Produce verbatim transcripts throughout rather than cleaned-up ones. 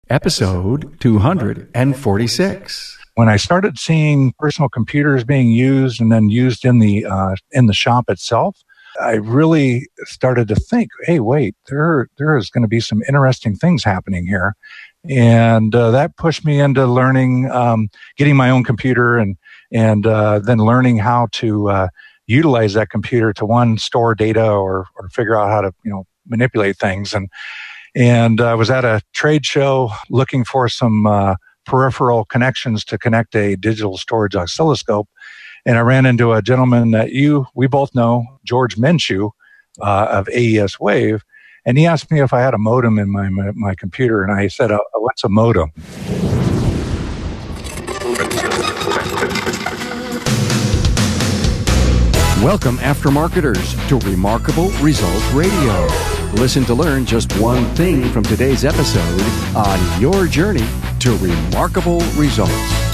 Episode two forty-six. When I started seeing personal computers being used and then used in the uh, in the shop itself, I really started to think, hey, wait, there there is going to be some interesting things happening here. And uh, that pushed me into learning, um, getting my own computer and and uh, then learning how to uh, utilize that computer to, one, store data or or figure out how to, you know, manipulate things. And And I was at a trade show looking for some uh, peripheral connections to connect a digital storage oscilloscope. And I ran into a gentleman that you, we both know, George Minshew uh, of A E S Wave. And he asked me if I had a modem in my my, my computer. And I said, uh, what's a modem? Welcome, aftermarketers, to Remarkable Results Radio. Listen to learn just one thing from today's episode on your journey to remarkable results.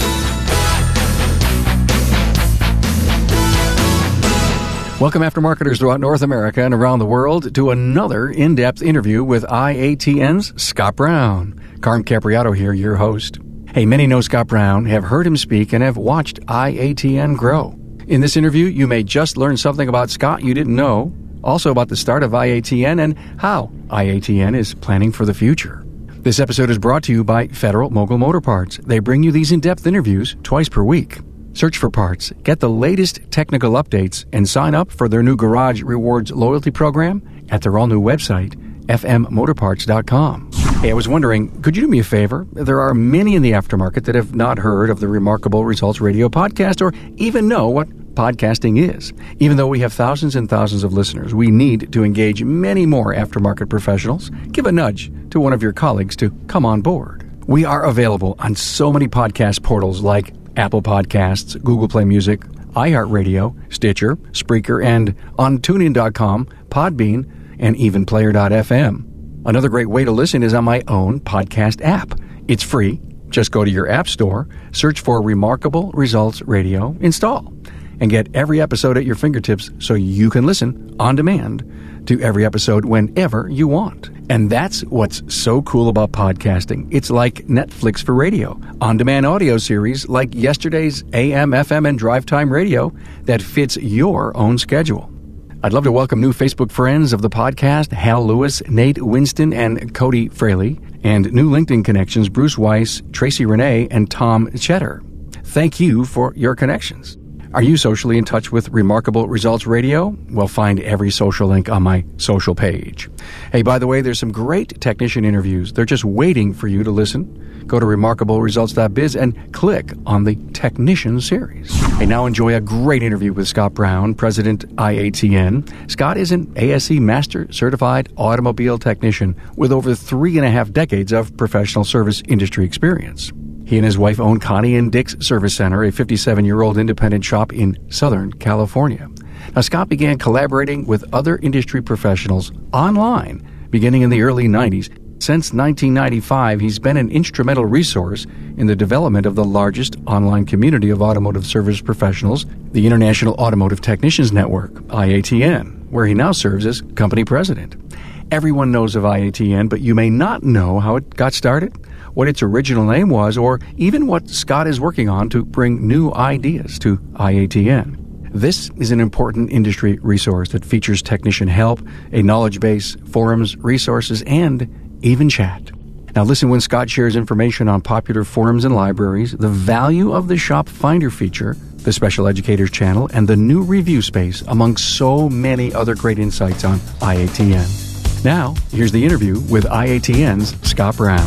Welcome, aftermarketers throughout North America and around the world, to another in-depth interview with I A T N's Scott Brown. Carm Capriato here, your host. Hey, many know Scott Brown, have heard him speak, and have watched I A T N grow. In this interview, you may just learn something about Scott you didn't know, also about the start of I A T N and how I A T N is planning for the future. This episode is brought to you by Federal Mogul Motor Parts. They bring you these in-depth interviews twice per week. Search for parts, get the latest technical updates, and sign up for their new Garage Rewards loyalty program at their all-new website, f m motor parts dot com. Hey, I was wondering, could you do me a favor? There are many in the aftermarket that have not heard of the Remarkable Results Radio podcast or even know what podcasting is. Even though we have thousands and thousands of listeners, we need to engage many more aftermarket professionals. Give a nudge to one of your colleagues to come on board. We are available on so many podcast portals like Apple Podcasts, Google Play Music, iHeartRadio, Stitcher, Spreaker, and on TuneIn dot com, Podbean, and even Player dot f m. Another great way to listen is on my own podcast app. It's free. Just go to your app store, search for Remarkable Results Radio, install, and get every episode at your fingertips so you can listen on demand to every episode whenever you want. And that's what's so cool about podcasting. It's like Netflix for radio. On-demand audio series like yesterday's A M, F M, and Drive Time Radio that fits your own schedule. I'd love to welcome new Facebook friends of the podcast, Hal Lewis, Nate Winston, and Cody Fraley, and new LinkedIn connections, Bruce Weiss, Tracy Renee, and Tom Cheddar. Thank you for your connections. Are you socially in touch with Remarkable Results Radio? Well, find every social link on my social page. Hey, by the way, there's some great technician interviews. They're just waiting for you to listen. Go to remarkable results dot biz and click on the Technician series. Hey, now enjoy a great interview with Scott Brown, President I A T N. Scott is an A S E Master Certified Automobile Technician with over three and a half decades of professional service industry experience. He and his wife own Connie and Dick's Service Center, a fifty-seven-year-old independent shop in Southern California. Now, Scott began collaborating with other industry professionals online beginning in the early nineties. Since nineteen ninety-five, he's been an instrumental resource in the development of the largest online community of automotive service professionals, the International Automotive Technicians Network, I A T N, where he now serves as company president. Everyone knows of I A T N, but you may not know how it got started, what its original name was, or even what Scott is working on to bring new ideas to I A T N. This is an important industry resource that features technician help, a knowledge base, forums, resources, and even chat. Now listen when Scott shares information on popular forums and libraries, the value of the Shop Finder feature, the Special Educators channel, and the new review space, among so many other great insights on I A T N. Now, here's the interview with I A T N's Scott Brown.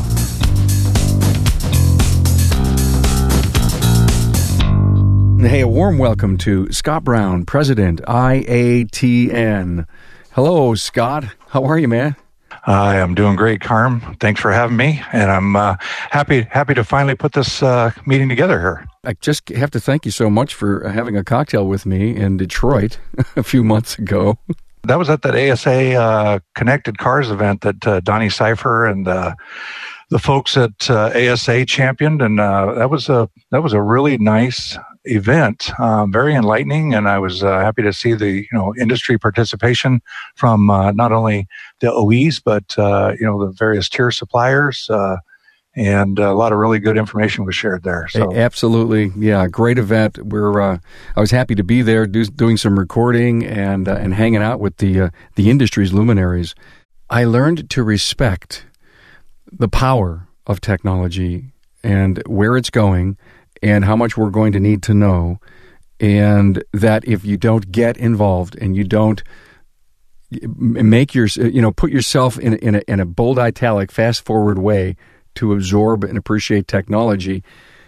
Hey, a warm welcome to Scott Brown, President, I A T N. Hello, Scott. How are you, man? I am doing great, Carm. Thanks for having me, and I'm uh, happy happy to finally put this uh, meeting together here. I just have to thank you so much for having a cocktail with me in Detroit a few months ago. That was at that A S A uh, Connected Cars event that uh, Donnie Cipher and uh, the folks at uh, A S A championed, and uh, that was a that was a really nice event, uh, very enlightening, and I was uh, happy to see the you know industry participation from uh, not only the O Es but uh, you know the various tier suppliers, uh, And a lot of really good information was shared there. So. Absolutely. Yeah, great event. We're uh, I was happy to be there do, doing some recording and uh, and hanging out with the uh, the industry's luminaries. I learned to respect the power of technology and where it's going and how much we're going to need to know, and that if you don't get involved and you don't make your, you know, put yourself in in a, in a bold italic fast forward way to absorb and appreciate technology,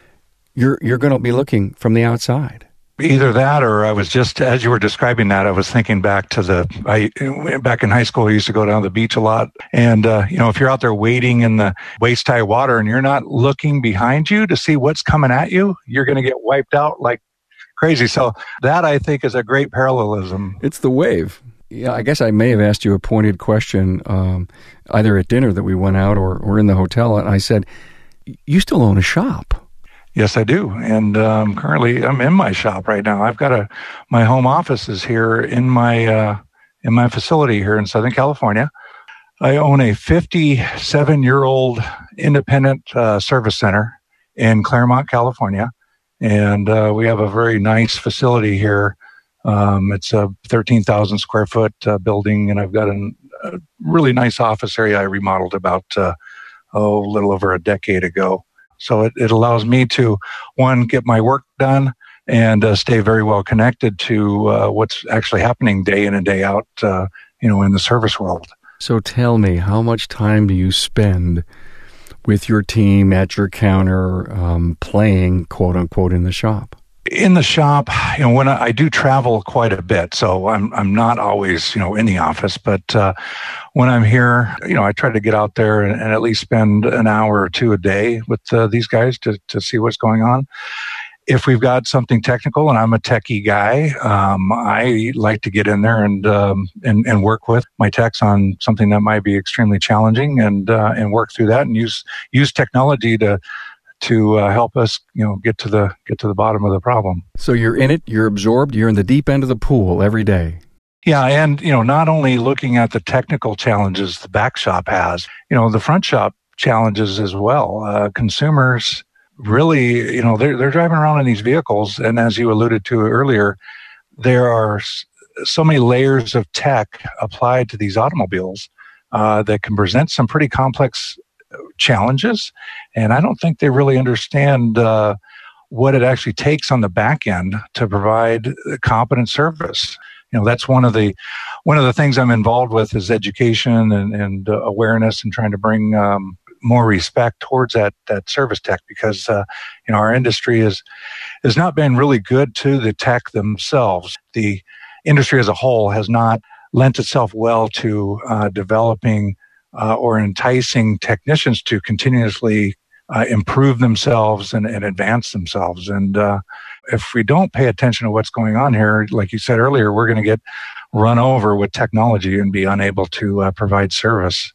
you're you're going to be looking from the outside. Either that, or I was just, as you were describing that, I was thinking back to the, I, back in high school, I used to go down to the beach a lot. And, uh, you know, if you're out there wading in the waist-high water and you're not looking behind you to see what's coming at you, you're going to get wiped out like crazy. So that, I think, is a great parallelism. It's the wave. Yeah, I guess I may have asked you a pointed question, um, either at dinner that we went out or, or in the hotel, and I said, you still own a shop. Yes, I do. And um, currently I'm in my shop right now. I've got a, my home office is here in my, uh, in my facility here in Southern California. I own a fifty-seven-year-old independent uh, service center in Claremont, California. And uh, we have a very nice facility here. Um, it's a thirteen thousand square foot uh, building, and I've got an, a really nice office area I remodeled about, uh, oh, a little over a decade ago. So it, it allows me to, one, get my work done and uh, stay very well connected to uh, what's actually happening day in and day out, uh, you know, in the service world. So tell me, how much time do you spend with your team at your counter um, playing, quote unquote, in the shop? In the shop, you know, when I, I do travel quite a bit, so I'm I'm not always, you know, in the office, but uh, when I'm here, you know, I try to get out there and, and at least spend an hour or two a day with uh, these guys to to see what's going on. If we've got something technical, and I'm a techie guy, um, I like to get in there and um, and and work with my techs on something that might be extremely challenging, and uh, and work through that and use use technology to. to uh, help us, you know, get to the get to the bottom of the problem. So you're in it, you're absorbed, you're in the deep end of the pool every day. Yeah, and, you know, not only looking at the technical challenges the back shop has, you know, the front shop challenges as well. Uh, consumers really, you know, they're, they're driving around in these vehicles, and as you alluded to earlier, there are so many layers of tech applied to these automobiles uh, that can present some pretty complex challenges, and I don't think they really understand uh, what it actually takes on the back end to provide competent service. You know, that's one of the one of the things I'm involved with is education and, and uh, awareness, and trying to bring um, more respect towards that that service tech, because uh, you know, our industry is has not been really good to the tech themselves. The industry as a whole has not lent itself well to uh, developing Uh, or enticing technicians to continuously uh, improve themselves and, and advance themselves. And uh, if we don't pay attention to what's going on here, like you said earlier, we're going to get run over with technology and be unable to uh, provide service.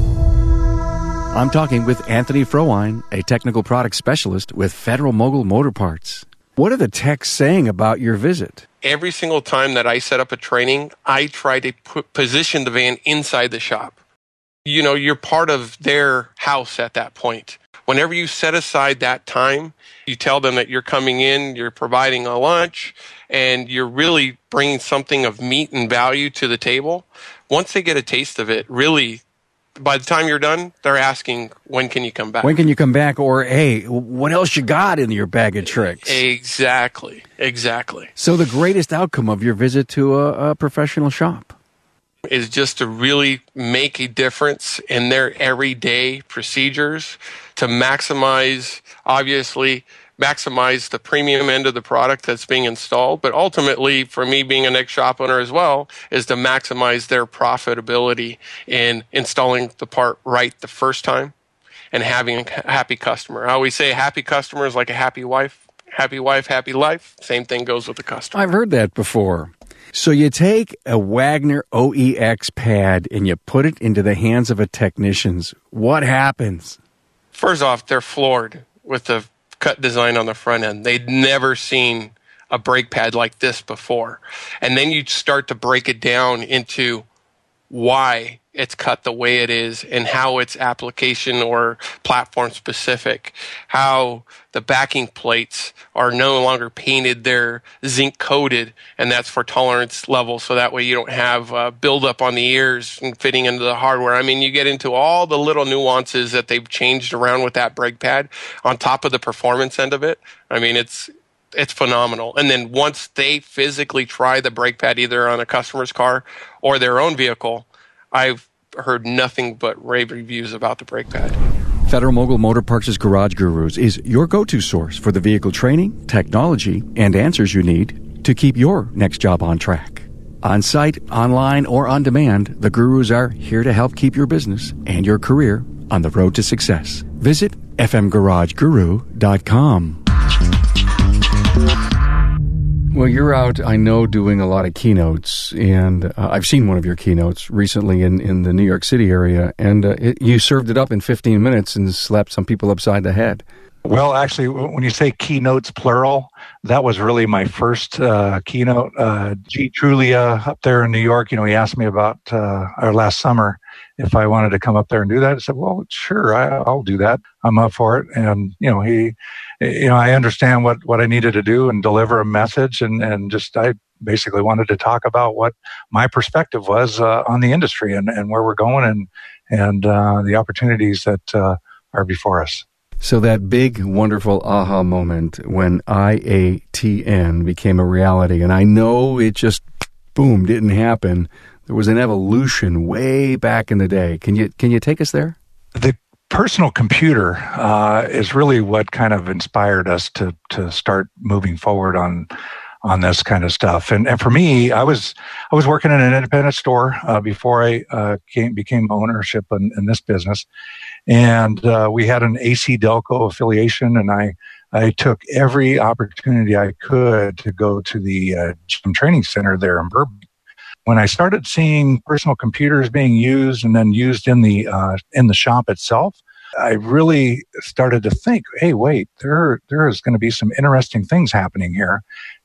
I'm talking with Anthony Frohwein, a technical product specialist with Federal Mogul Motor Parts. What are the techs saying about your visit? Every single time that I set up a training, I try to put, position the van inside the shop. You know, you're part of their house at that point. Whenever you set aside that time, you tell them that you're coming in, you're providing a lunch, and you're really bringing something of meat and value to the table. Once they get a taste of it, really, by the time you're done, they're asking, when can you come back? When can you come back? Or, hey, what else you got in your bag of tricks? Exactly, exactly. So the greatest outcome of your visit to a, a professional shop is just to really make a difference in their everyday procedures to maximize, obviously, maximize the premium end of the product that's being installed. But ultimately, for me being an ex-shop owner as well, is to maximize their profitability in installing the part right the first time and having a happy customer. I always say a happy customer is like a happy wife. Happy wife, happy life. Same thing goes with the customer. I've heard that before. So you take a Wagner O E X pad and you put it into the hands of a technician. What happens? First off, they're floored with the cut design on the front end. They'd never seen a brake pad like this before. And then you start to break it down into why it's cut the way it is and how it's application or platform specific, how the backing plates are no longer painted, they're zinc coated, and that's for tolerance level, so that way you don't have uh, buildup on the ears and fitting into the hardware. I mean, you get into all the little nuances that they've changed around with that brake pad on top of the performance end of it. I mean, it's it's phenomenal. And then once they physically try the brake pad either on a customer's car or their own vehicle, I've heard nothing but rave reviews about the brake pad. Federal Mogul Motor Parts' Garage Gurus is your go-to source for the vehicle training, technology, and answers you need to keep your next job on track. On site, online, or on demand, the Gurus are here to help keep your business and your career on the road to success. Visit f m garage guru dot com. Well, you're out, I know, doing a lot of keynotes, and uh, I've seen one of your keynotes recently in, in the New York City area, and uh, it, you served it up in fifteen minutes and slapped some people upside the head. Well, actually, when you say keynotes plural, that was really my first uh, keynote. Uh, G. Trulia up there in New York, you know, he asked me about uh, our last summer if I wanted to come up there and do that. I said, well, sure, I, I'll do that. I'm up for it. And, you know, he, you know, I understand what, what I needed to do and deliver a message. And, and just, I basically wanted to talk about what my perspective was uh, on the industry and, and where we're going and, and uh, the opportunities that uh, are before us. So that big, wonderful aha moment when I A T N became a reality, and I know it just, boom, didn't happen. There was an evolution way back in the day. Can you can you take us there? The personal computer uh, is really what kind of inspired us to to start moving forward on on this kind of stuff. And and for me, I was I was working in an independent store uh, before I uh, came became ownership in, in this business. And uh, we had an A C Delco affiliation, and I, I took every opportunity I could to go to the uh, gym training center there in Burbank. When I started seeing personal computers being used and then used in the uh, in the shop itself, I really started to think, hey, wait, there there is going to be some interesting things happening here.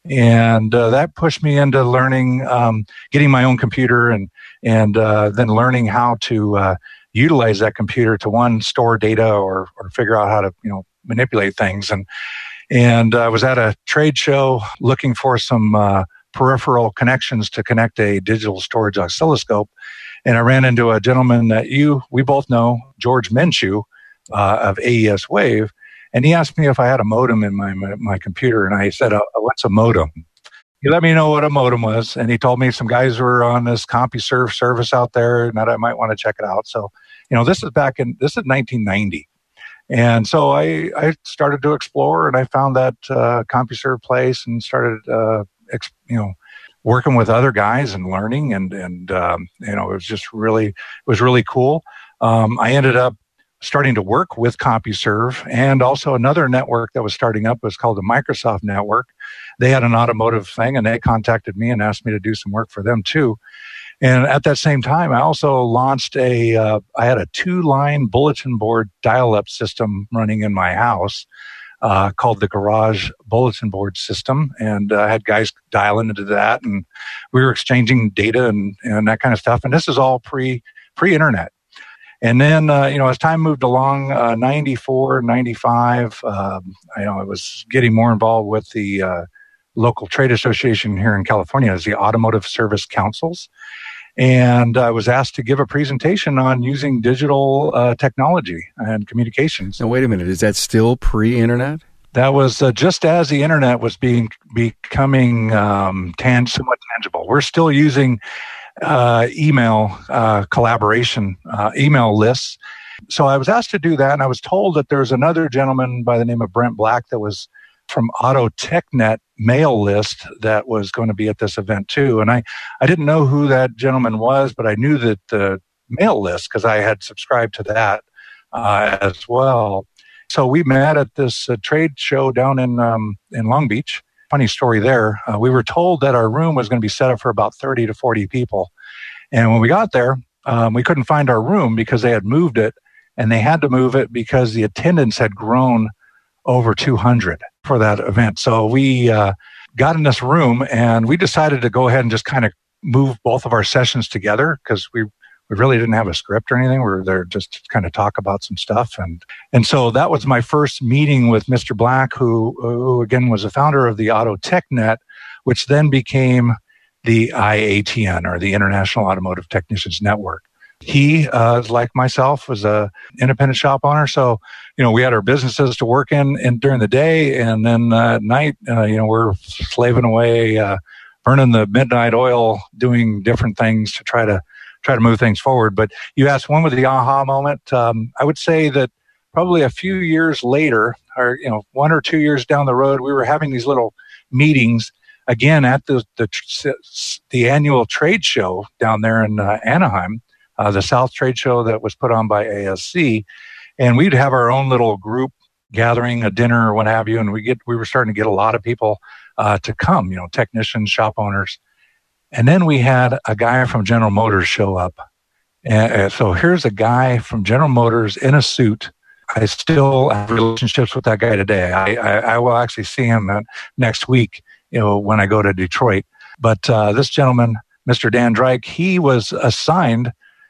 And uh, that pushed me into learning, um, getting my own computer and, and uh, then learning how to uh, utilize that computer to, one, store data or, or figure out how to, you know, manipulate things. And and I was at a trade show looking for some uh, peripheral connections to connect a digital storage oscilloscope. And I ran into a gentleman that you, we both know, George Minshew uh, of A E S Wave. And he asked me if I had a modem in my my, my computer. And I said, uh, what's a modem? He let me know what a modem was. And he told me some guys were on this CompuServe service out there and that I might want to check it out. So, you know, this is back in, this is nineteen ninety. And so I, I started to explore and I found that uh, CompuServe place and started, uh, ex, you know, working with other guys and learning. And, and um, you know, it was just really, it was really cool. Um, I ended up starting to work with CompuServe, and also another network that was starting up was called the Microsoft Network. They had an automotive thing, and they contacted me and asked me to do some work for them too. And at that same time, I also launched a, uh, I had a two-line bulletin board dial-up system running in my house uh, called the Garage Bulletin Board System. And uh, I had guys dialing into that, and we were exchanging data and, and that kind of stuff. And this is all pre, pre-internet. And then, uh, you know, as time moved along, uh, ninety-four, ninety-five, um, you know, I was getting more involved with the uh, local trade association here in California as the Automotive Service Councils. And I was asked to give a presentation on using digital uh, technology and communications. Now, wait a minute. Is that still pre-internet? That was uh, just as the internet was being becoming um, tan- somewhat tangible. We're still using uh, email uh, collaboration, uh, email lists. So I was asked to do that, and I was told that there's another gentleman by the name of Brent Black that was from Auto TechNet mail list that was going to be at this event too. And I, I didn't know who that gentleman was, but I knew that the mail list because I had subscribed to that uh, as well. So we met at this uh, trade show down in um, in Long Beach. Funny story there. Uh, we were told that our room was going to be set up for about thirty to forty people. And when we got there, um, we couldn't find our room because they had moved it, and they had to move it because the attendance had grown over two hundred for that event. So we uh, got in this room, and we decided to go ahead and just kind of move both of our sessions together because we, we we really didn't have a script or anything. We were there just to kind of talk about some stuff. And, and so that was my first meeting with Mister Black, who, who again was the founder of the Auto Tech Net, which then became the I A T N, or the International Automotive Technicians Network. He, uh, like myself, was a independent shop owner. So, you know, we had our businesses to work in, in during the day, and then uh, at night, uh, you know, we're slaving away, uh, burning the midnight oil, doing different things to try to try to move things forward. But you asked, when was the aha moment? Um, I would say that probably a few years later, or, you know, one or two years down the road, we were having these little meetings again at the the, the annual trade show down there in uh, Anaheim, uh, the South Trade Show that was put on by A S C. And we'd have our own little group gathering, a dinner or what have you. And we get we were starting to get a lot of people uh, to come, you know, technicians, shop owners. And then we had a guy from General Motors show up. And so here's a guy from General Motors in a suit. I still have relationships with that guy today. I, I, I will actually see him next week, you know, when I go to Detroit. But uh, this gentleman, Mister Dan Drake, he was assigned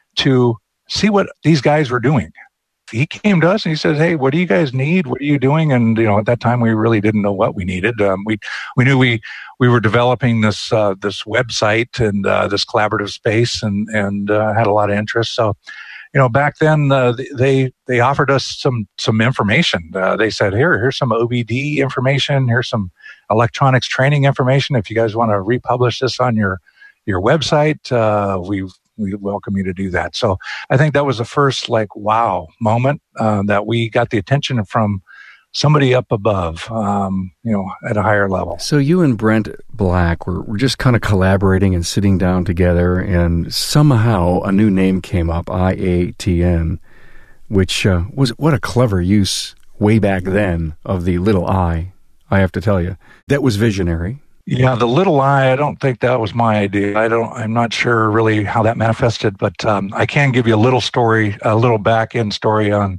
to see what these guys were doing. He came to us and he says, "Hey, what do you guys need? What are you doing?" And, you know, at that time, we really didn't know what we needed. Um, we we knew we we were developing this uh, this website and uh, this collaborative space, and and uh, had a lot of interest. So, you know, back then uh, they they offered us some some information. Uh, they said, "Here, here's some O B D information. Here's some electronics training information. If you guys want to republish this on your your website, uh, we we welcome you to do that." So I think that was the first like wow moment uh, that we got the attention from somebody up above, um, you know, at a higher level. So you and Brent Black were, were just kind of collaborating and sitting down together, and somehow a new name came up, I A T N, which uh, was what a clever use way back then of the little I. I have to tell you, that was visionary. Yeah, the little I, I don't think that was my idea. I don't, I'm not sure really how that manifested, but um, I can give you a little story, a little back end story on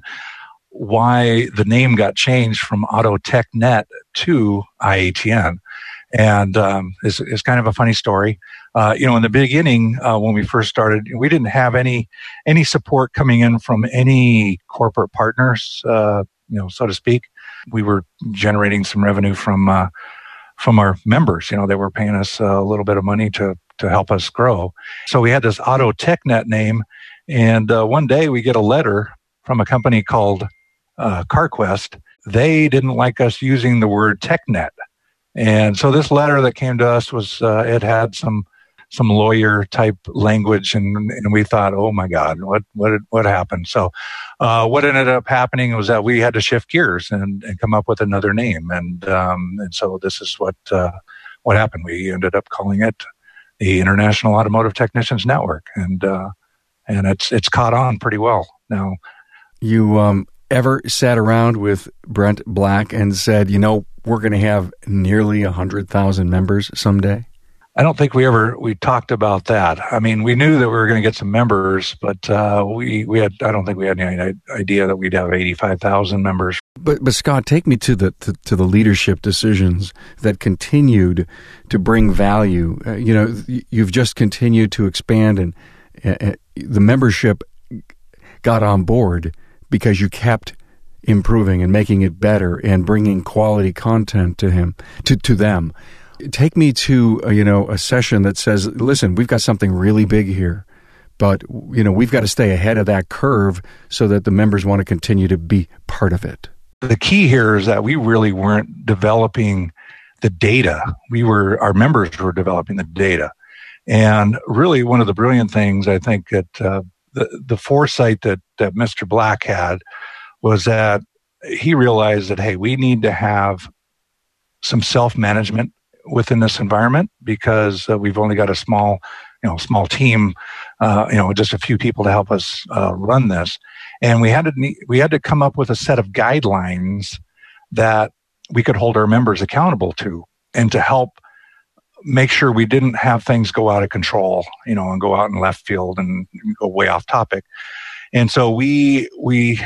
why the name got changed from Auto Tech Net to I A T N. And um, it's, it's kind of a funny story. Uh, you know, in the beginning, uh, when we first started, we didn't have any any support coming in from any corporate partners, uh, you know, so to speak. We were generating some revenue from uh, from our members. You know, they were paying us a little bit of money to to help us grow. So we had this Auto Tech Net name, and uh, one day we get a letter from a company called uh, CarQuest. They didn't like us using the word TechNet, and so this letter that came to us was uh, it had some some lawyer type language, and and we thought, oh my God, what what what happened? So uh, what ended up happening was that we had to shift gears and, and come up with another name, and um, and so this is what uh, what happened. We ended up calling it the International Automotive Technicians Network, and uh, and it's it's caught on pretty well now. You um, ever sat around with Brent Black and said, you know, we're going to have nearly a hundred thousand members someday? I don't think we ever, we talked about that. I mean, we knew that we were going to get some members, but uh, we, we had, I don't think we had any idea that we'd have eighty-five thousand members. But, but Scott, take me to the, to, to the leadership decisions that continued to bring value. Uh, you know, you've just continued to expand, and uh, the membership got on board because you kept improving and making it better and bringing quality content to him, to, to them. Take me to, uh, you know, a session that says, listen, we've got something really big here, but, you know, we've got to stay ahead of that curve so that the members want to continue to be part of it. The key here is that we really weren't developing the data. We were, our members were developing the data. And really one of the brilliant things, I think, that uh, the, the foresight that, that Mister Black had was that he realized that, hey, we need to have some self-management within this environment, because uh, we've only got a small, you know, small team, uh, you know, just a few people to help us uh, run this, and we had to we had to come up with a set of guidelines that we could hold our members accountable to, and to help make sure we didn't have things go out of control, you know, and go out in left field and go way off topic. And so we we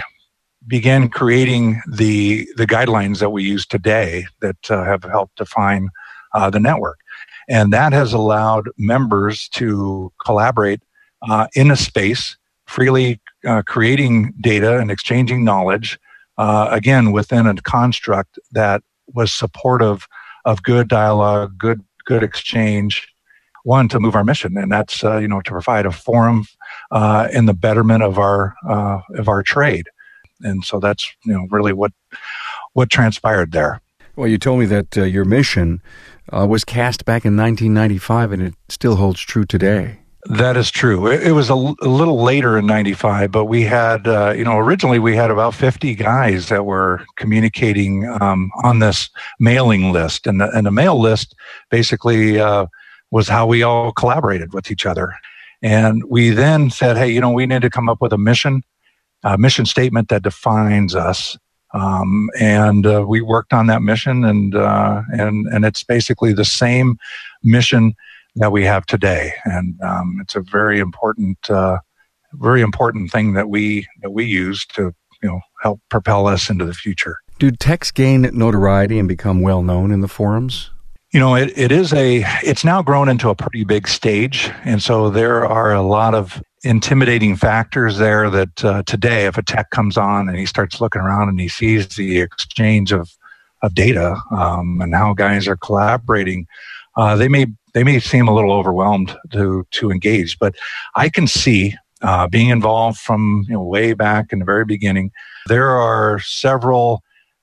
began creating the the guidelines that we use today that uh, have helped define Uh, the network. And that has allowed members to collaborate uh, in a space, freely uh, creating data and exchanging knowledge, uh, again, within a construct that was supportive of good dialogue, good good exchange, one, to move our mission, and that's, uh, you know, to provide a forum uh, in the betterment of our uh, of our trade. And so that's, you know, really what what transpired there. Well, you told me that uh, your mission uh, was cast back in nineteen ninety-five, and it still holds true today. That is true. It, it was a, l- a little later in ninety-five, but we had, uh, you know, originally we had about fifty guys that were communicating um, on this mailing list. And the, and the mail list basically uh, was how we all collaborated with each other. And we then said, hey, you know, we need to come up with a mission, a mission statement that defines us. Um, and uh, we worked on that mission, and uh, and and it's basically the same mission that we have today, and um, it's a very important, uh, very important thing that we that we use to, you know, help propel us into the future. Do techs gain notoriety and become well known in the forums? You know, it, it is a, it's now grown into a pretty big stage. And so there are a lot of intimidating factors there that uh, today, if a tech comes on and he starts looking around and he sees the exchange of, of data um, and how guys are collaborating, uh, they may, they may seem a little overwhelmed to, to engage. But I can see, uh, being involved from, you know, way back in the very beginning, there are several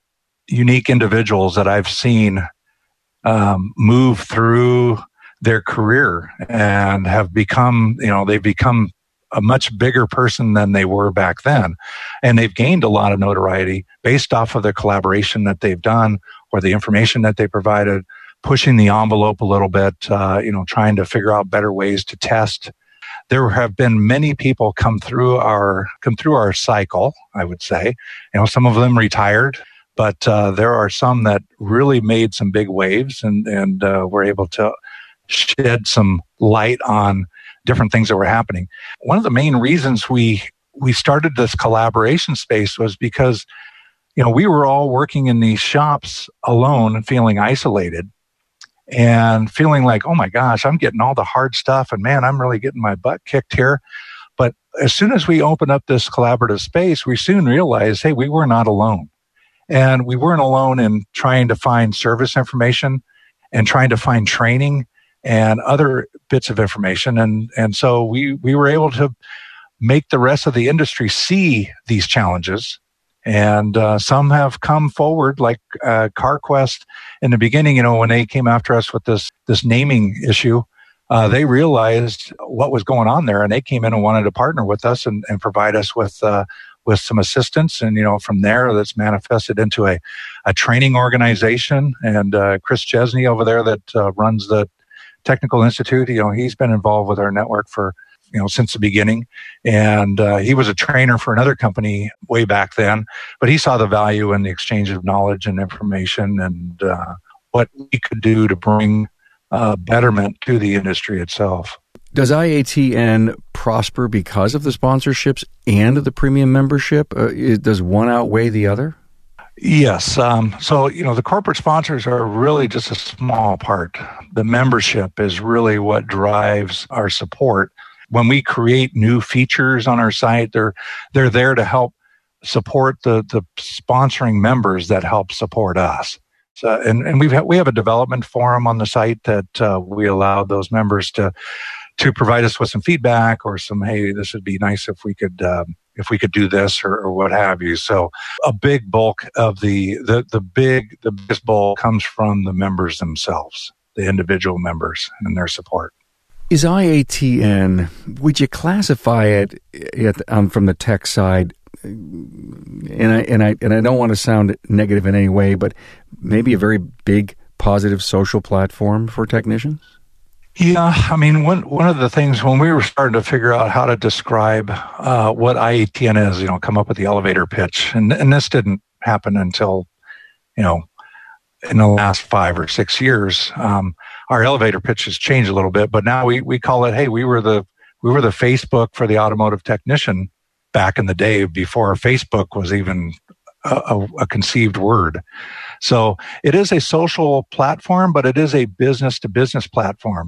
unique individuals that I've seen Um, move through their career and have become, you know, they've become a much bigger person than they were back then. And they've gained a lot of notoriety based off of the collaboration that they've done or the information that they provided, pushing the envelope a little bit, uh, you know, trying to figure out better ways to test. There have been many people come through our, come through our cycle, I would say. You know, some of them retired. But uh, there are some that really made some big waves and, and uh, were able to shed some light on different things that were happening. One of the main reasons we we started this collaboration space was because, you know, we were all working in these shops alone and feeling isolated and feeling like, oh my gosh, I'm getting all the hard stuff and man, I'm really getting my butt kicked here. But as soon as we opened up this collaborative space, we soon realized, hey, we were not alone. And we weren't alone in trying to find service information and trying to find training and other bits of information. And, and so we, we were able to make the rest of the industry see these challenges. And uh, some have come forward, like uh, CarQuest in the beginning, you know, when they came after us with this, this naming issue, uh, they realized what was going on there. And they came in and wanted to partner with us and, and provide us with uh, with some assistance. And, you know, from there, that's manifested into a, a training organization. And uh, Chris Chesney over there that uh, runs the Technical Institute, you know, he's been involved with our network for, you know, since the beginning. And uh, he was a trainer for another company way back then, but he saw the value in the exchange of knowledge and information and uh, what we could do to bring uh, betterment to the industry itself. Does I A T N prosper because of the sponsorships and the premium membership? Uh, is, does one outweigh the other? Yes. Um, so, you know, the corporate sponsors are really just a small part. The membership is really what drives our support. When we create new features on our site, they're they're there to help support the the sponsoring members that help support us. So, and and we've ha- we have a development forum on the site that uh, we allow those members to. to provide us with some feedback or some, hey, this would be nice if we could, um, if we could do this or, or what have you. So a big bulk of the, the, the big, the biggest bulk comes from the members themselves, the individual members and their support. Is I A T N, would you classify it at, um, from the tech side? And I, and I, and I don't want to sound negative in any way, but maybe a very big positive social platform for technicians? Yeah, I mean, one one of the things when we were starting to figure out how to describe uh, what I A T N is, you know, come up with the elevator pitch, and and this didn't happen until, you know, in the last five or six years. Um, our elevator pitch has changed a little bit, but now we we call it, hey, we were the we were the Facebook for the automotive technician back in the day before Facebook was even a, a, a conceived word. So it is a social platform, but it is a business to business platform.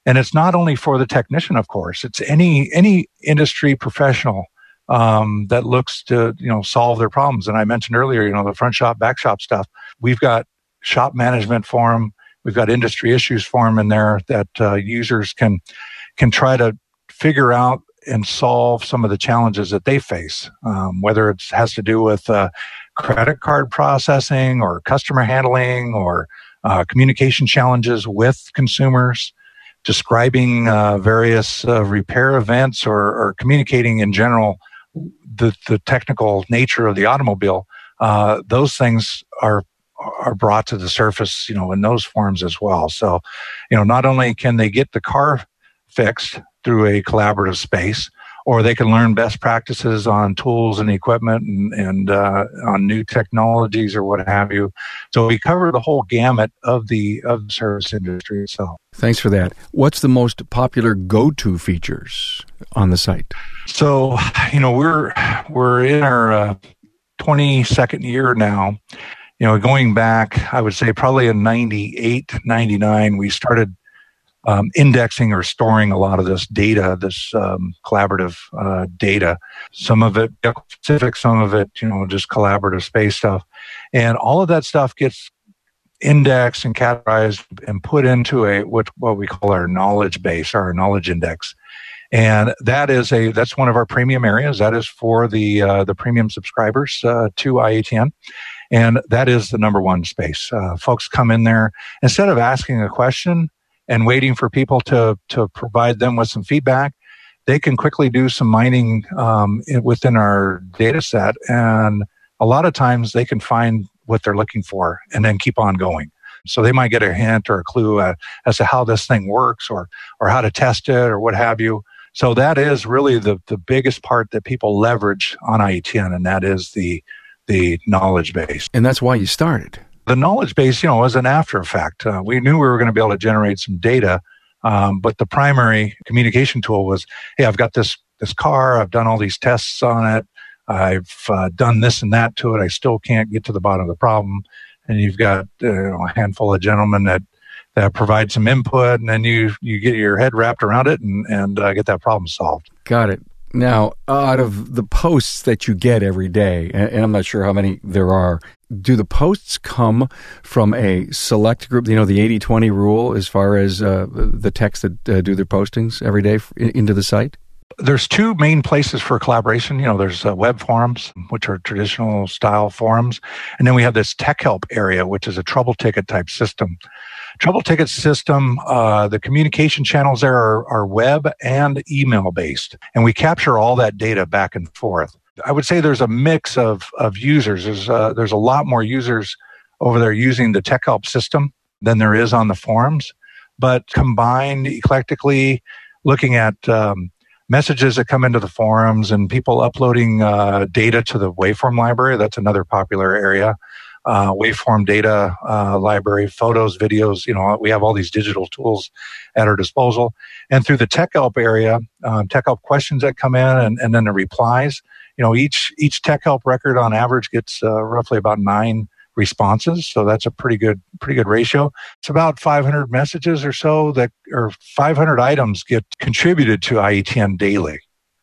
And it's not only for the technician, of course, it's any, any industry professional um, that looks to, you know, solve their problems. And I mentioned earlier, you know, the front shop, back shop stuff. We've got shop management forum. We've got industry issues forum in there that uh, users can, can try to figure out and solve some of the challenges that they face, um, whether it has to do with uh, credit card processing or customer handling or uh, communication challenges with consumers, describing uh, various uh, repair events or, or communicating in general the, the technical nature of the automobile. Uh, those things are are brought to the surface, you know, in those forums as well. So, you know, not only can they get the car fixed through a collaborative space, or they can learn best practices on tools and equipment and, and uh, on new technologies or what have you. So we cover the whole gamut of the of the service industry itself. Thanks for that. What's the most popular go-to features on the site? So, you know, we're we're in our uh, twenty-second year now. You know, going back, I would say probably in ninety-eight, ninety-nine, we started um, indexing or storing a lot of this data, this um, collaborative uh, data. Some of it specific, some of it, you know, just collaborative space stuff. And all of that stuff gets indexed and categorized and put into a what what we call our knowledge base, our knowledge index. And that is a that's one of our premium areas. That is for the uh, the premium subscribers uh, to I A T N. And that is the number one space. Uh, folks come in there, instead of asking a question and waiting for people to, to provide them with some feedback, they can quickly do some mining um, within our data set. And a lot of times they can find what they're looking for and then keep on going. So they might get a hint or a clue uh, as to how this thing works or, or how to test it or what have you. So that is really the, the biggest part that people leverage on I A T N, and that is the the knowledge base. And that's why you started. The knowledge base, you know, was an after effect. Uh, we knew we were going to be able to generate some data, um, but the primary communication tool was, hey, I've got this this car, I've done all these tests on it, I've uh, done this and that to it, I still can't get to the bottom of the problem. And you've got uh, you know, a handful of gentlemen that, that provide some input, and then you, you get your head wrapped around it and, and uh, get that problem solved. Got it. Now, out of the posts that you get every day, and I'm not sure how many there are, do the posts come from a select group, you know, the eighty twenty rule as far as uh, the techs that uh, do their postings every day f- into the site? There's two main places for collaboration. You know, there's uh, web forums, which are traditional style forums. And then we have this tech help area, which is a trouble ticket type system. Trouble ticket system, uh, the communication channels there are, are web and email based. And we capture all that data back and forth. I would say there's a mix of, of users. There's, uh, there's a lot more users over there using the tech help system than there is on the forums. But combined eclectically, looking at, um, messages that come into the forums and people uploading uh, data to the waveform library. That's another popular area. Uh, waveform data uh, library, photos, videos. You know, we have all these digital tools at our disposal. And through the tech help area, um, tech help questions that come in, and, and then the replies. You know, each each tech help record on average gets uh, roughly about nine responses. So that's a pretty good, pretty good ratio. It's about five hundred messages or so that, or five hundred items get contributed to I A T N daily.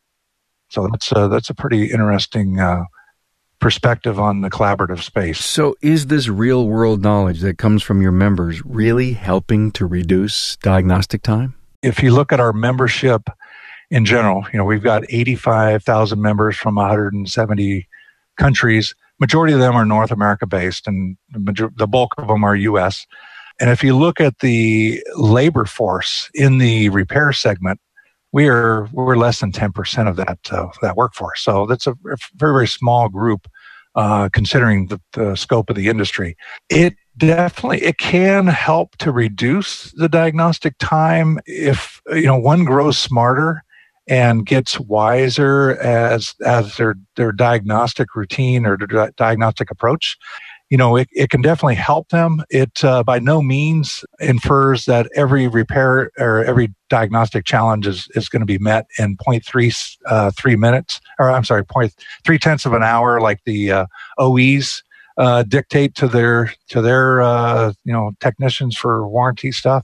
So that's a, that's a pretty interesting uh, perspective on the collaborative space. So is this real world knowledge that comes from your members really helping to reduce diagnostic time? If you look at our membership in general, you know, we've got eighty-five thousand members from one hundred seventy countries. Majority of them are North America based, and the, major- the bulk of them are U S. And if you look at the labor force in the repair segment, we are we're less than ten percent of that uh, that workforce. So that's a very very small group, uh, considering the, the scope of the industry. It definitely it can help to reduce the diagnostic time if you know one grows smarter and gets wiser as as their their diagnostic routine or their diagnostic approach. You know, it, it can definitely help them. It uh, by no means infers that every repair or every diagnostic challenge is, is going to be met in zero point three uh, three minutes, or I'm sorry, point three tenths of an hour, like the uh, O Es uh, dictate to their to their uh, you know technicians for warranty stuff.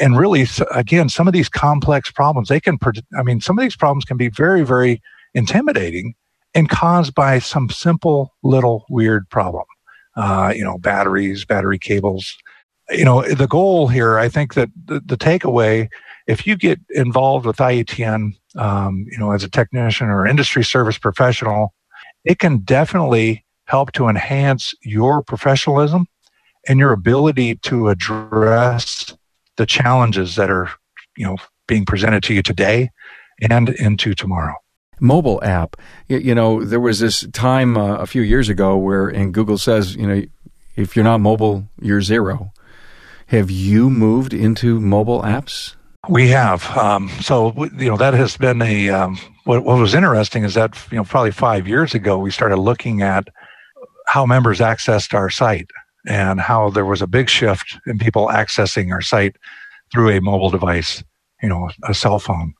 and really, again, some of these complex problems, they can, I mean, some of these problems can be very, very intimidating and caused by some simple little weird problem. Uh, you know, batteries, battery cables. You know, the goal here, I think that the, the takeaway, if you get involved with I A T N, um, you know, as a technician or industry service professional, it can definitely help to enhance your professionalism and your ability to address the challenges that are, you know, being presented to you today and into tomorrow. Mobile app. You, you know, there was this time uh, a few years ago where, and Google says, you know, if you're not mobile, you're zero. Have you moved into mobile apps? We have. Um, so, you know, that has been a, um, what, what was interesting is that, you know, probably five years ago, we started looking at how members accessed our site and how there was a big shift in people accessing our site through a mobile device, you know, a cell phone.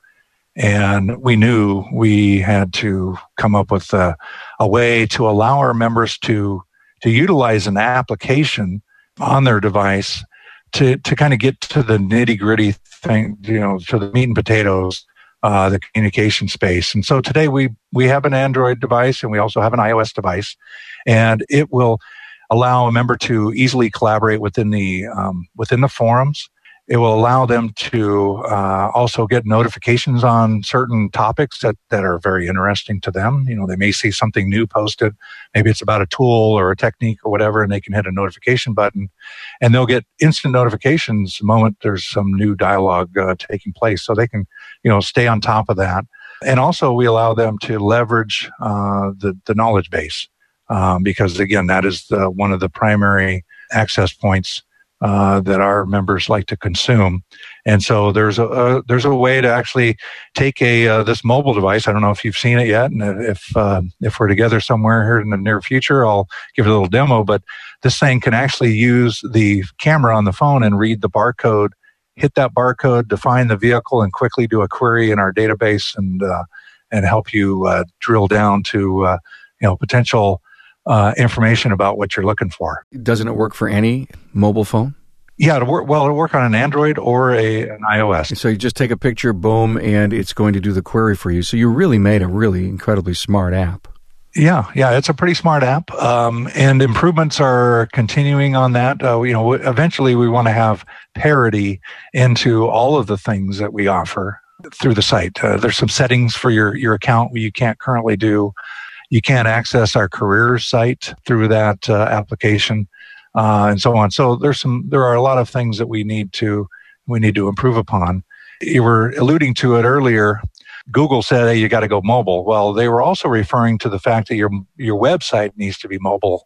And we knew we had to come up with a, a way to allow our members to, to utilize an application on their device to, to kind of get to the nitty gritty thing, you know, to the meat and potatoes, uh, the communication space. And so today we, we have an Android device and we also have an iOS device, and it will allow a member to easily collaborate within the, um, within the forums. It will allow them to uh, also get notifications on certain topics that, that are very interesting to them. You know, they may see something new posted. Maybe it's about a tool or a technique or whatever, and they can hit a notification button, and they'll get instant notifications the moment there's some new dialogue uh, taking place. So they can, you know, stay on top of that. And also we allow them to leverage uh, the, the knowledge base um, because, again, that is the, one of the primary access points Uh, that our members like to consume. And so there's a, uh, there's a way to actually take a, uh, this mobile device. I don't know if you've seen it yet. And if, uh, if we're together somewhere here in the near future, I'll give it a little demo, but this thing can actually use the camera on the phone and read the barcode, hit that barcode, define the vehicle, and quickly do a query in our database and, uh, and help you, uh, drill down to, uh, you know, potential Uh, information about what you're looking for. Doesn't it work for any mobile phone? Yeah, it'll work, well, it'll work on an Android or a, an iOS. So you just take a picture, boom, and it's going to do the query for you. So you really made a really incredibly smart app. Yeah, yeah, it's a pretty smart app, um, and improvements are continuing on that. Uh, you know, eventually we want to have parity into all of the things that we offer through the site. Uh, there's some settings for your, your account you can't currently do. You can't access our careers site through that uh, application, uh, and so on. So there's some, there are a lot of things that we need to, we need to improve upon. You were alluding to it earlier. Google said, "Hey, you got to go mobile." Well, they were also referring to the fact that your your website needs to be mobile,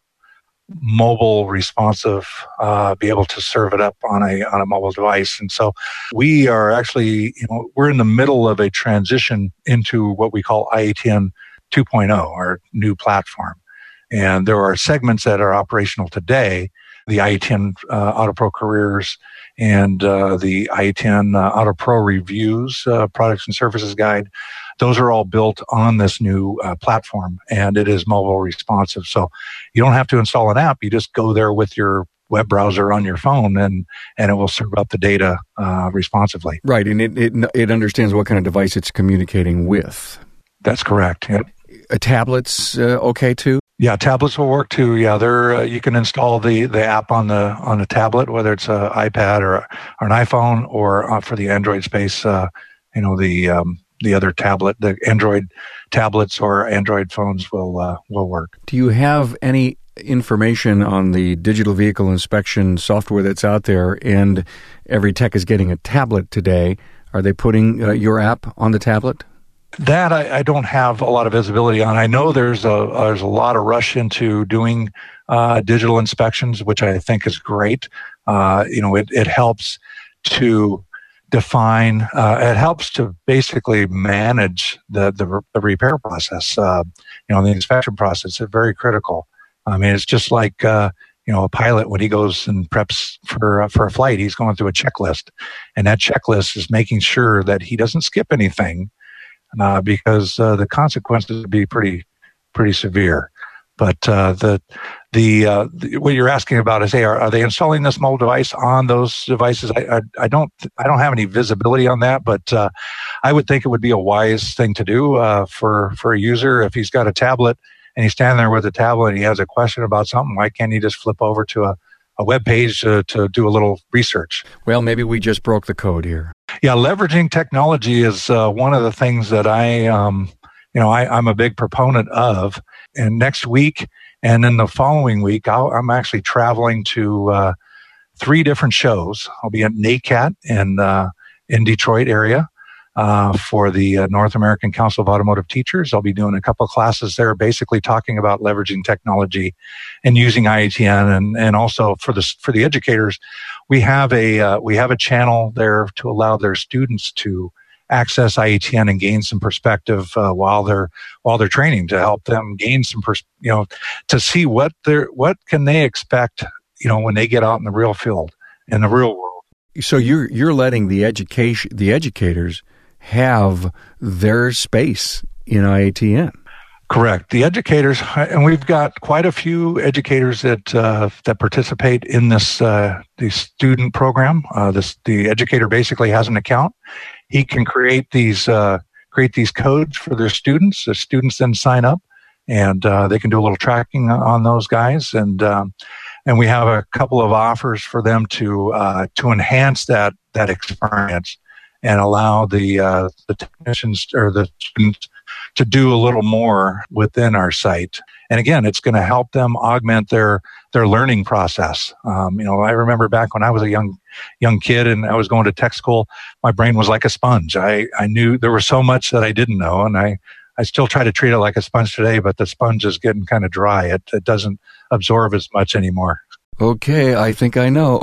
mobile responsive, uh, be able to serve it up on a on a mobile device. And so we are actually, you know, we're in the middle of a transition into what we call I A T N two point oh, our new platform. And there are segments that are operational today, the I A T N uh, AutoPro Careers and uh, the I A T N uh, AutoPro Reviews, uh, Products and Services Guide. Those are all built on this new uh, platform, and it is mobile responsive. So you don't have to install an app. You just go there with your web browser on your phone, and, and it will serve up the data uh, responsively. Right, and it, it it understands what kind of device it's communicating with. That's correct. Yep. Uh, tablets, uh, okay too? Yeah, tablets will work too. Yeah, they're uh, you can install the, the app on the on a tablet, whether it's an iPad or, or an iPhone, or uh, for the Android space, uh, you know, the um, the other tablet, the Android tablets or Android phones will uh, will work. Do you have any information on the digital vehicle inspection software that's out there? And every tech is getting a tablet today. Are they putting uh, your app on the tablet? That I, I don't have a lot of visibility on. I know there's a there's a lot of rush into doing uh, digital inspections, which I think is great. Uh, you know, it, it helps to define. Uh, it helps to basically manage the the, the repair process. Uh, you know, the inspection process is very critical. I mean, it's just like uh, you know, a pilot when he goes and preps for uh, for a flight, he's going through a checklist, and that checklist is making sure that he doesn't skip anything. Uh, because uh, the consequences would be pretty, pretty severe. But uh, the the, uh, the what you're asking about is, hey, are, are they installing this mobile device on those devices? I, I, I don't I don't have any visibility on that, but uh, I would think it would be a wise thing to do uh, for for a user if he's got a tablet and he's standing there with a tablet and he has a question about something. Why can't he just flip over to a a web page to, to do a little research? Well, maybe we just broke the code here. Yeah, leveraging technology is uh, one of the things that I, um, you know, I, I'm a big proponent of. And next week and then the following week, I'll, I'm actually traveling to uh, three different shows. I'll be at NACAT in uh, in Detroit area uh, for the uh, North American Council of Automotive Teachers. I'll be doing a couple of classes there, basically talking about leveraging technology and using I A T N, and and also for the for the educators, we have a uh, we have a channel there to allow their students to access I A T N and gain some perspective uh, while they're while they're training, to help them gain some pers- you know to see what they're what can they expect, you know when they get out in the real field, in the real world. So you're you're letting the education the educators have their space in I A T N. Correct. The educators, and we've got quite a few educators that uh, that participate in this uh, the student program. Uh, this the educator basically has an account. He can create these uh, create these codes for their students. The students then sign up, and uh, they can do a little tracking on those guys. And um, and we have a couple of offers for them to uh, to enhance that that experience and allow the uh, the technicians or the students to do a little more within our site. And again, it's going to help them augment their their learning process. Um, you know, I remember back when I was a young young kid and I was going to tech school, my brain was like a sponge. I, I knew there was so much that I didn't know, and I, I still try to treat it like a sponge today, but the sponge is getting kind of dry. It, it doesn't absorb as much anymore. Okay, I think I know.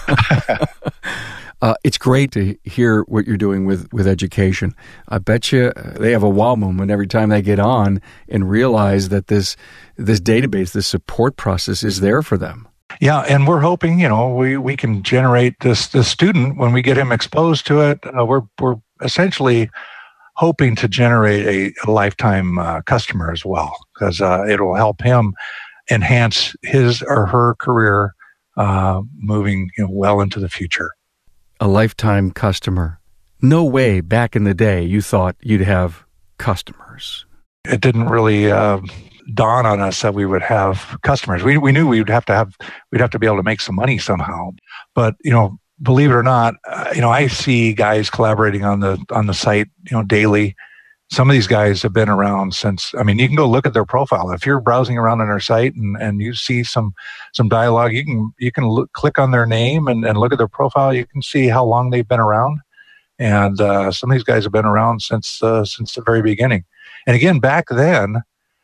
Uh, it's great to hear what you're doing with, with education. I bet you they have a wow moment every time they get on and realize that this this database, this support process is there for them. Yeah, and we're hoping, you know, we, we can generate this this student when we get him exposed to it. Uh, we're we're essentially hoping to generate a, a lifetime uh, customer as well, because uh, it'll help him enhance his or her career uh, moving, you know, well into the future. A lifetime customer. No way back in the day you thought you'd have customers. It didn't really uh, dawn on us that we would have customers. We we knew we would have to have we'd have to be able to make some money somehow. But you know, believe it or not, uh, you know, I see guys collaborating on the on the site, you know, daily. Some of these guys have been around since, I mean, you can go look at their profile. If you're browsing around on our site and, and you see some, some dialogue, you can, you can look, click on their name and, and look at their profile. You can see how long they've been around. And, uh, some of these guys have been around since, uh, since the very beginning. And again, back then,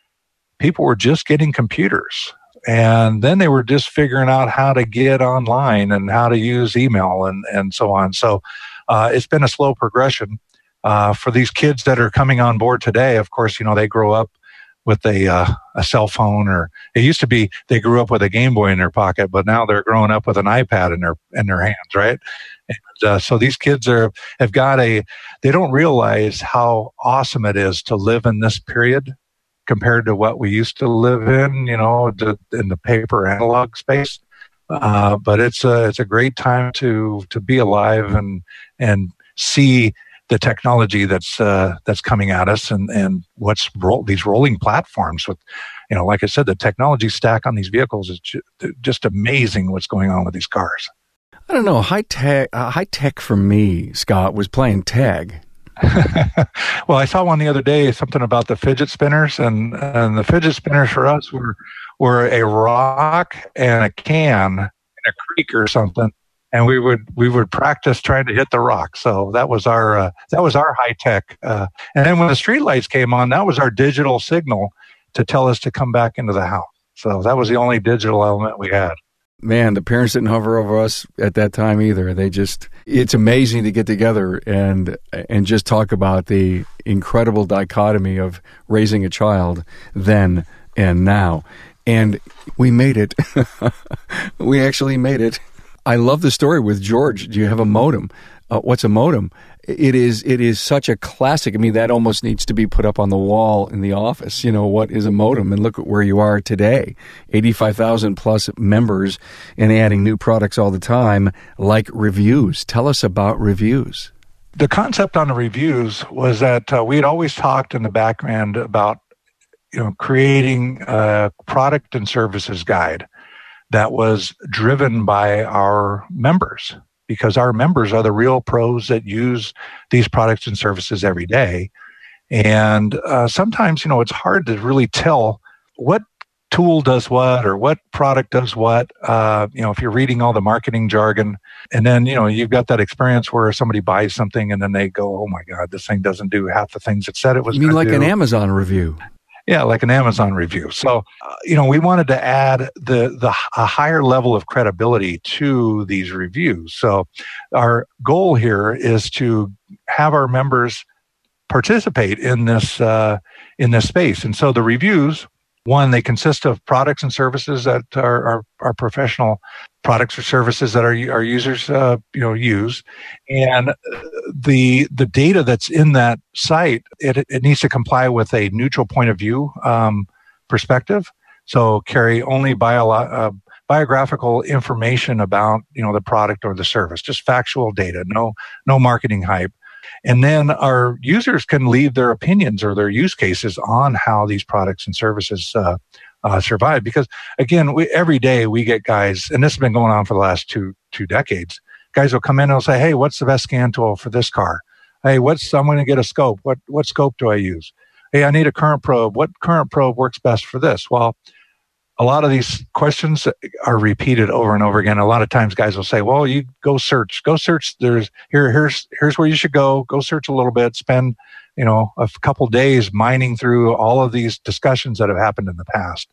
people were just getting computers, and then they were just figuring out how to get online and how to use email and, and so on. So, uh, it's been a slow progression. Uh, for these kids that are coming on board today, of course, you know, they grow up with a uh, a cell phone, or it used to be they grew up with a Game Boy in their pocket, but now they're growing up with an iPad in their in their hands, right? And uh, so these kids are have got a they don't realize how awesome it is to live in this period compared to what we used to live in, you know, to, in the paper analog space. Uh, but it's a it's a great time to to be alive and and see the technology that's uh, that's coming at us, and and what's ro- these rolling platforms with, you know, like I said, the technology stack on these vehicles is ju- just amazing. What's going on with these cars? I don't know. High tech, uh, high tech for me, Scott, was playing tag. Well, I saw one the other day, something about the fidget spinners, and and the fidget spinners for us were were a rock and a can in a creek or something. And we would we would practice trying to hit the rock. So that was our uh, that was our high tech. Uh, and then when the street lights came on, that was our digital signal to tell us to come back into the house. So that was the only digital element we had. Man, the parents didn't hover over us at that time either. They just it's amazing to get together and and just talk about the incredible dichotomy of raising a child then and now. And we made it. We actually made it. I love the story with George. Do you have a modem? Uh, what's a modem? it is it is such a classic. I mean, that almost needs to be put up on the wall in the office. You know, what is a modem? And look at where you are today. eighty-five thousand plus members and adding new products all the time, like reviews. Tell us about reviews. The concept on the reviews was that uh, we had always talked in the background about, you know, creating a product and services guide that was driven by our members, because our members are the real pros that use these products and services every day. And uh, sometimes, you know, it's hard to really tell what tool does what or what product does what, uh, you know, if you're reading all the marketing jargon. And then, you know, you've got that experience where somebody buys something and then they go, oh my God, this thing doesn't do half the things it said it was going to do. You mean like do. an Amazon review? Yeah, like an Amazon review. So, uh, you know, we wanted to add the the a higher level of credibility to these reviews. So our goal here is to have our members participate in this uh, in this space. And so the reviews, one, they consist of products and services that are, are, are professional products or services that our, our users, uh, you know, use. And the, the data that's in that site, it, it needs to comply with a neutral point of view, um, perspective. So carry only bio, uh, biographical information about, you know, the product or the service, just factual data, no, no marketing hype. And then our users can leave their opinions or their use cases on how these products and services uh, uh, survive. Because again, we, every day we get guys, and this has been going on for the last two two decades. Guys will come in and they'll say, "Hey, what's the best scan tool for this car? Hey, what's I'm going to get a scope. What what scope do I use? Hey, I need a current probe. What current probe works best for this?" Well, a lot of these questions are repeated over and over again. A lot of times guys will say, well, you go search, go search. There's here, here's, here's where you should go. Go search a little bit, spend, you know, a couple days mining through all of these discussions that have happened in the past.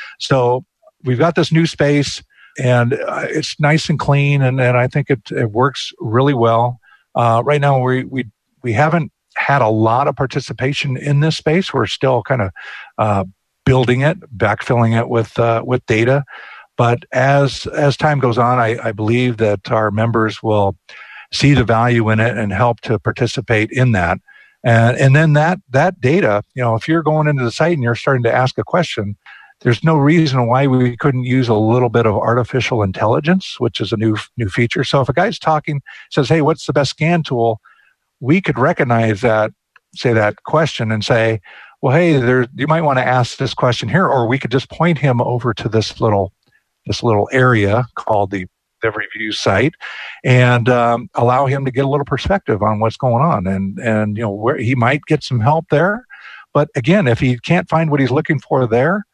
So we've got this new space and uh, it's nice and clean. And, and I think it, it works really well. Uh, right now we, we, we haven't had a lot of participation in this space. We're still kind of, uh, building it, backfilling it with uh, with data. But as as time goes on, I, I believe that our members will see the value in it and help to participate in that. And and then that that data, you know, if you're going into the site and you're starting to ask a question, there's no reason why we couldn't use a little bit of artificial intelligence, which is a new new feature. So if a guy's talking, says, "Hey, what's the best scan tool?" we could recognize that, say that question, and say, well, hey, there, you might want to ask this question here, or we could just point him over to this little, this little area called the, the review site, and um, allow him to get a little perspective on what's going on, and and you know where he might get some help there. But again, if he can't find what he's looking for there,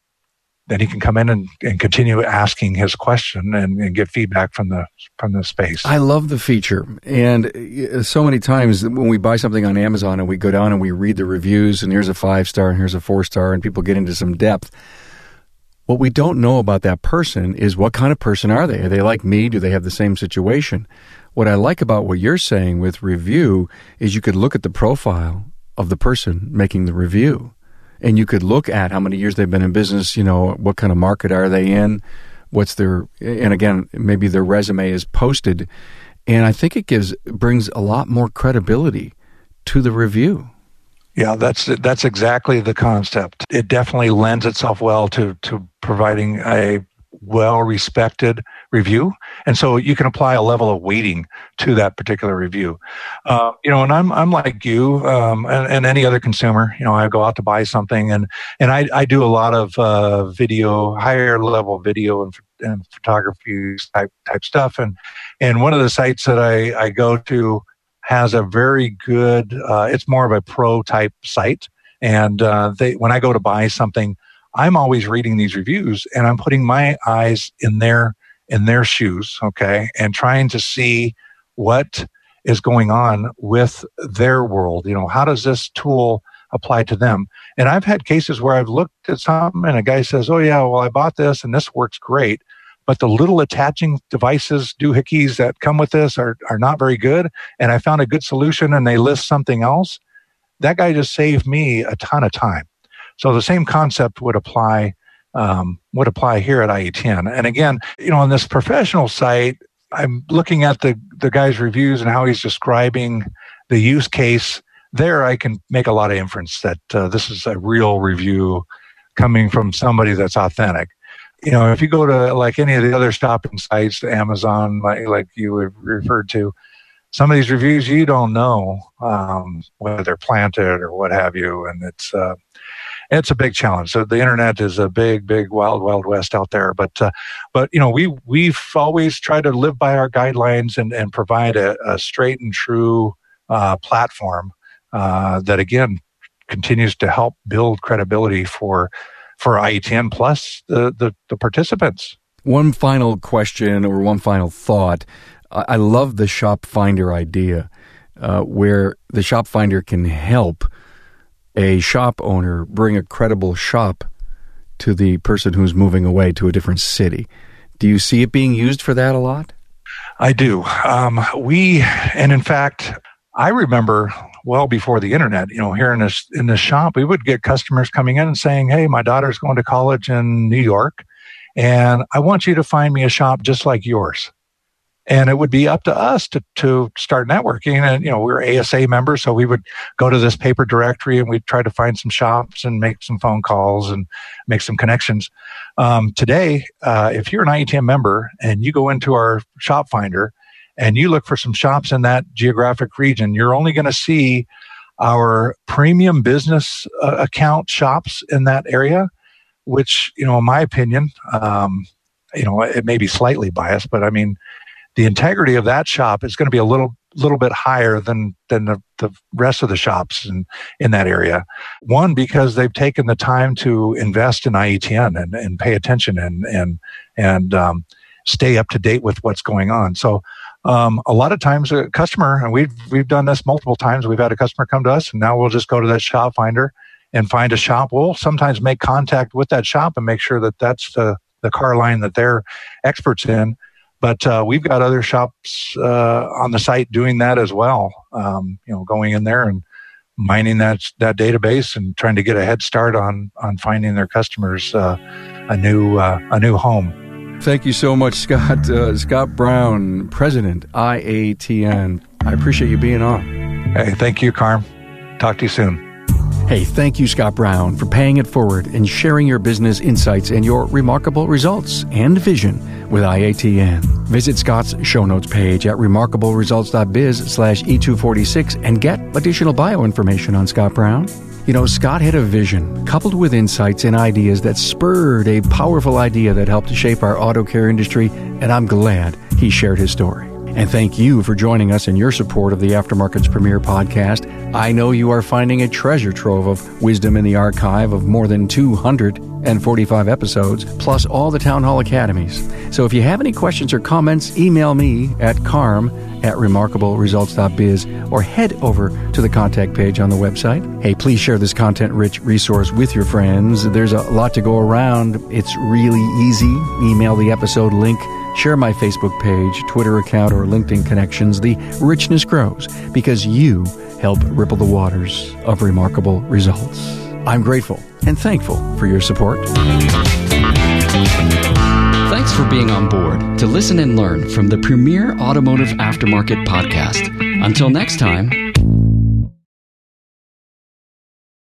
then he can come in and, and continue asking his question and, and get feedback from the from the space. I love the feature. And so many times when we buy something on Amazon and we go down and we read the reviews and here's a five star and here's a four star and people get into some depth, what we don't know about that person is what kind of person are they? Are they like me? Do they have the same situation? What I like about what you're saying with review is you could look at the profile of the person making the review. And you could look at how many years they've been in business, you know, what kind of market are they in, what's their, and again, maybe their resume is posted. And I think it gives, brings a lot more credibility to the review. Yeah, that's that's exactly the concept. It definitely lends itself well to, to providing a well-respected review. And so you can apply a level of weighting to that particular review. Uh, you know, and I'm I'm like you um, and, and any other consumer. You know, I go out to buy something, and and I, I do a lot of uh, video, higher level video and, and photography type type stuff. And and one of the sites that I, I go to has a very good. Uh, it's more of a pro type site, and uh, they when I go to buy something, I'm always reading these reviews and I'm putting my eyes in their in their shoes, okay, and trying to see what is going on with their world. You know, how does this tool apply to them? And I've had cases where I've looked at something and a guy says, oh yeah, well, I bought this and this works great, but the little attaching devices, doohickeys that come with this are, are not very good. And I found a good solution and they list something else. That guy just saved me a ton of time. So the same concept would apply um, would apply here at I E ten. And again, you know, on this professional site, I'm looking at the the guy's reviews and how he's describing the use case there, I can make a lot of inference that uh, this is a real review coming from somebody that's authentic. You know, if you go to like any of the other shopping sites, Amazon, like, like you referred to, some of these reviews you don't know um, whether they're planted or what have you, and it's uh, it's a big challenge. So the internet is a big, big wild, wild west out there. But uh, but you know, we we've always tried to live by our guidelines and and provide a, a straight and true uh, platform uh, that again continues to help build credibility for for I A T N plus the, the the participants. One final question or one final thought. I love the shop finder idea, uh, where the shop finder can help a shop owner bring a credible shop to the person who's moving away to a different city. Do you see it being used for that a lot? I do. Um, we, and in fact, I remember well before the internet, you know, here in this, in this shop, we would get customers coming in and saying, hey, my daughter's going to college in New York, and I want you to find me a shop just like yours. And it would be up to us to, to start networking. And, you know, we were A S A members, so we would go to this paper directory and we'd try to find some shops and make some phone calls and make some connections. Um, today, uh, if you're an I A T M member and you go into our shop finder and you look for some shops in that geographic region, you're only going to see our premium business uh, account shops in that area, which, you know, in my opinion, um, you know, it may be slightly biased, but I mean, the integrity of that shop is going to be a little little bit higher than than the, the rest of the shops in, in that area. One, because they've taken the time to invest in I A T N and, and pay attention and and and um, stay up to date with what's going on. So um, a lot of times a customer, and we've we've done this multiple times, we've had a customer come to us and now we'll just go to that shop finder and find a shop. We'll sometimes make contact with that shop and make sure that that's the, the car line that they're experts in. But uh, we've got other shops uh, on the site doing that as well. Um, you know, going in there and mining that that database and trying to get a head start on on finding their customers uh, a new uh, a new home. Thank you so much, Scott. Uh, Scott Brown, President, I A T N. I appreciate you being on. Hey, thank you, Carm. Talk to you soon. Hey, thank you, Scott Brown, for paying it forward and sharing your business insights and your remarkable results and vision with I A T N. Visit Scott's show notes page at remarkableresults.biz slash E246 and get additional bio information on Scott Brown. You know, Scott had a vision coupled with insights and ideas that spurred a powerful idea that helped to shape our auto care industry, and I'm glad he shared his story. And thank you for joining us in your support of the Aftermarket's premier podcast. I know you are finding a treasure trove of wisdom in the archive of more than two hundred forty-five episodes, plus all the Town Hall Academies. So if you have any questions or comments, email me at carm at remarkableresults.biz or head over to the contact page on the website. Hey, please share this content-rich resource with your friends. There's a lot to go around. It's really easy. Email the episode link. Share my Facebook page, Twitter account, or LinkedIn connections. The richness grows because you help ripple the waters of remarkable results. I'm grateful and thankful for your support. Thanks for being on board to listen and learn from the premier automotive aftermarket podcast. Until next time,